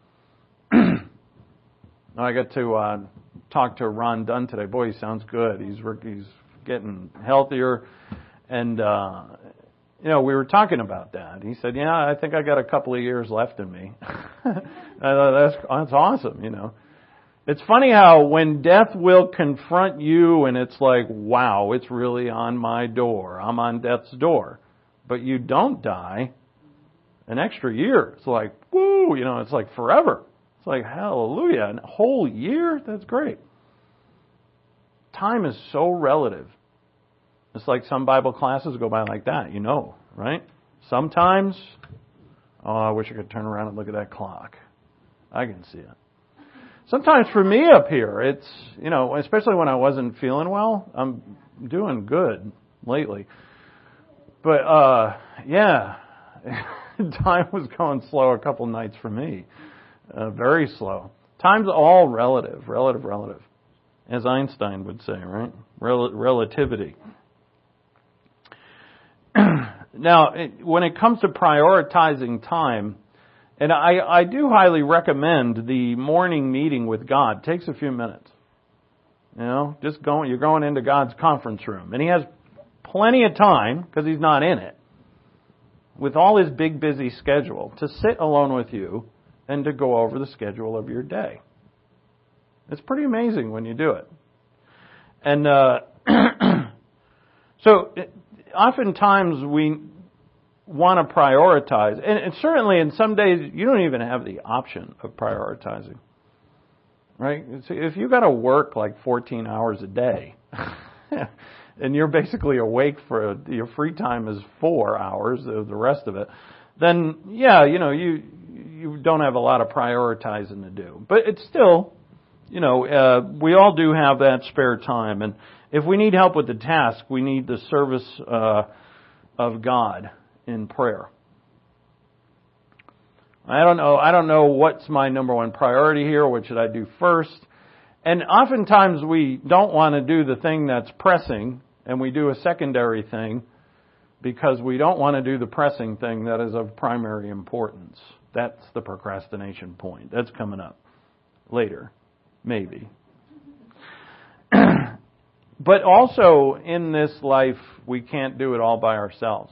I got to uh, talk to Ron Dunn today. Boy, he sounds good. He's he's getting healthier. And, uh, you know, we were talking about that. He said, yeah, I think I got a couple of years left in me. that's, that's awesome, you know. It's funny how when death will confront you and it's like, wow, it's really on my door. I'm on death's door. But you don't die, an extra year. It's like, woo, you know, it's like forever. It's like, hallelujah, a whole year? That's great. Time is so relative. It's like some Bible classes go by like that, you know, right? Sometimes, oh, I wish I could turn around and look at that clock. I can see it. Sometimes for me up here, it's, you know, especially when I wasn't feeling well, I'm doing good lately. But, uh, yeah, time was going slow a couple nights for me. Uh, very slow. Time's all relative, relative, relative. As Einstein would say, right? Rel- relativity. Now, when it comes to prioritizing time, and I, I do highly recommend the morning meeting with God. It takes a few minutes. You know, just going, you're going into God's conference room. And He has plenty of time, because He's not in it, with all His big, busy schedule, to sit alone with you and to go over the schedule of your day. It's pretty amazing when you do it. And uh, so oftentimes we want to prioritize. And, and certainly in some days you don't even have the option of prioritizing. Right? So if you've got to work like fourteen hours a day and you're basically awake for your free time is four hours, the rest of it, then yeah, you know, you you don't have a lot of prioritizing to do. But it's still, you know, uh, we all do have that spare time. And if we need help with the task, we need the service uh, of God in prayer. I don't know, I don't know what's my number one priority here, what should I do first? And oftentimes we don't want to do the thing that's pressing, and we do a secondary thing because we don't want to do the pressing thing that is of primary importance. That's the procrastination point. That's coming up later, maybe. But also in this life, we can't do it all by ourselves.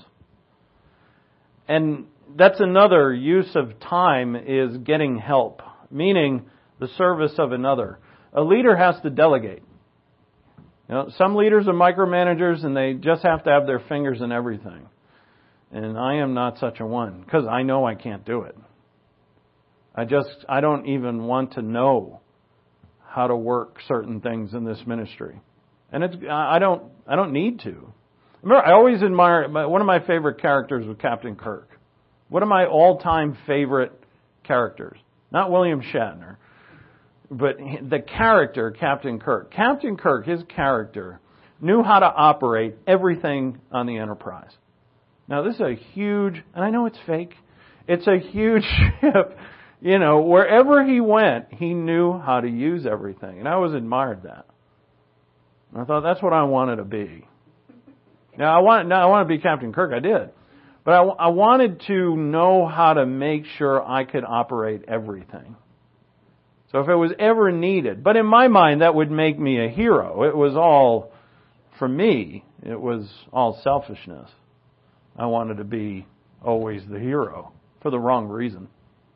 And that's another use of time is getting help, meaning the service of another. A leader has to delegate. You know, some leaders are micromanagers and they just have to have their fingers in everything. And I am not such a one because I know I can't do it. I just, I don't even want to know how to work certain things in this ministry. And it's, I don't, I don't need to. Remember, I always admire, one of my favorite characters was Captain Kirk. One of my all-time favorite characters. Not William Shatner, but the character, Captain Kirk. Captain Kirk, his character, knew how to operate everything on the Enterprise. Now, this is a huge, and I know it's fake, it's a huge ship. You know, wherever he went, he knew how to use everything. And I always admired that. And I thought, that's what I wanted to be. Now, I want, now I want to be Captain Kirk. I did. But I, I wanted to know how to make sure I could operate everything. So if it was ever needed. But in my mind, that would make me a hero. It was all, for me, it was all selfishness. I wanted to be always the hero for the wrong reason.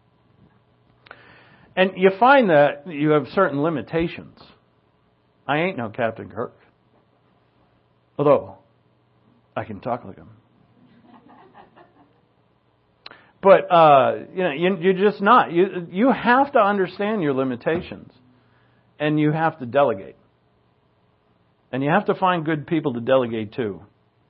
And you find that you have certain limitations. I ain't no Captain Kirk. Although, I can talk like him. But, uh, you know, you, you're just not. You, you have to understand your limitations. And you have to delegate. And you have to find good people to delegate to.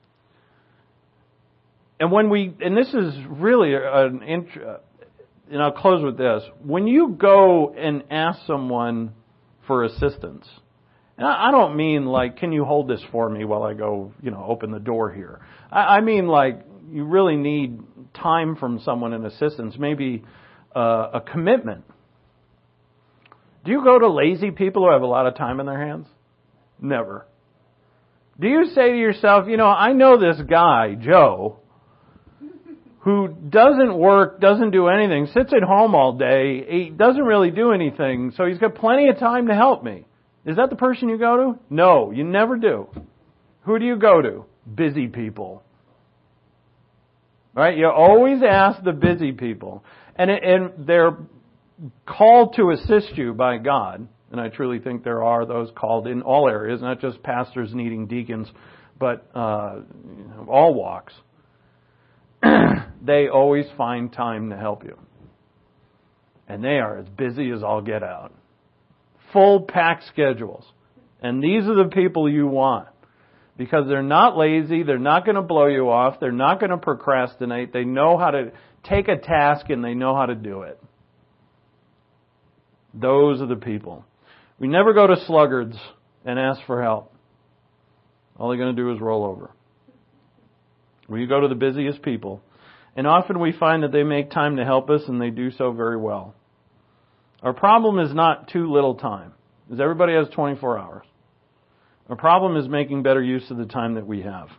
And when we, and this is really an intro, and I'll close with this. When you go and ask someone for assistance, and I don't mean like, can you hold this for me while I go, you know, open the door here? I mean like, you really need time from someone in assistance, maybe uh, a commitment. Do you go to lazy people who have a lot of time in their hands? Never. Do you say to yourself, you know, I know this guy, Joe, who doesn't work, doesn't do anything, sits at home all day, he doesn't really do anything, so he's got plenty of time to help me. Is that the person you go to? No, you never do. Who do you go to? Busy people. Right? You always ask the busy people. And, and they're called to assist you by God. And I truly think there are those called in all areas, not just pastors needing deacons, but uh, you know, all walks. They always find time to help you. And they are as busy as all get out. Full packed schedules. And these are the people you want. Because they're not lazy, they're not going to blow you off, they're not going to procrastinate, they know how to take a task and they know how to do it. Those are the people. We never go to sluggards and ask for help. All they're going to do is roll over. We go to the busiest people. And often we find that they make time to help us and they do so very well. Our problem is not too little time, because everybody has twenty-four hours. Our problem is making better use of the time that we have.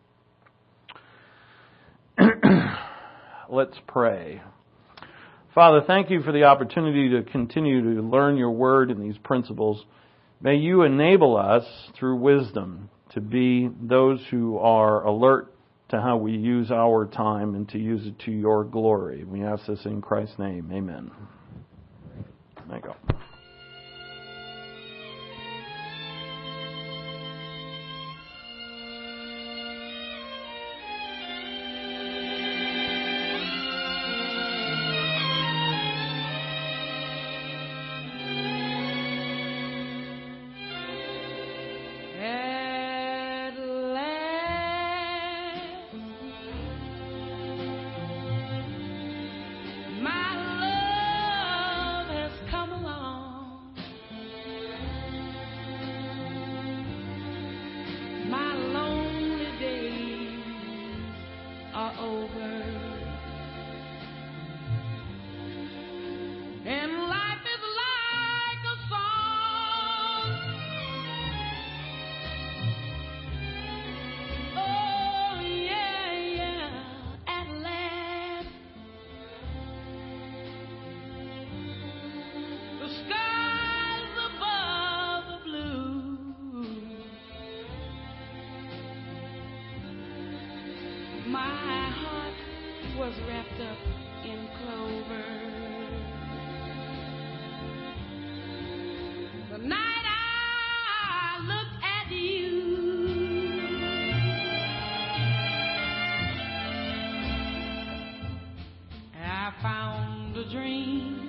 Let's pray. Father, thank you for the opportunity to continue to learn your word and these principles. May you enable us through wisdom to be those who are alert to how we use our time and to use it to your glory. We ask this in Christ's name. Amen. There you go. My love has come along. up in clover. The night I looked at you, I found a dream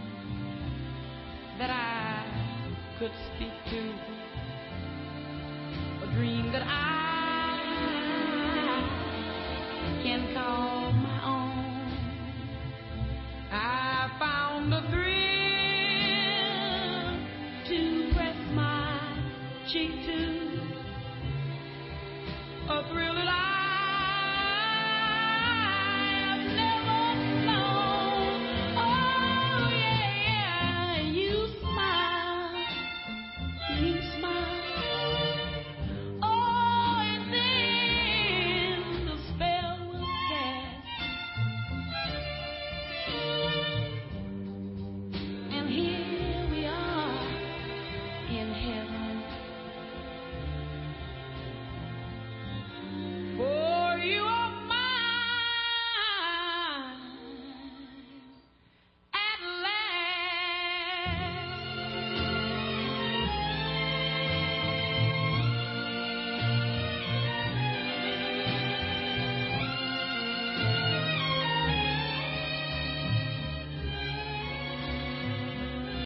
that I could speak to, a dream that I can call my own. I found a thrill to press my cheek to, a thrill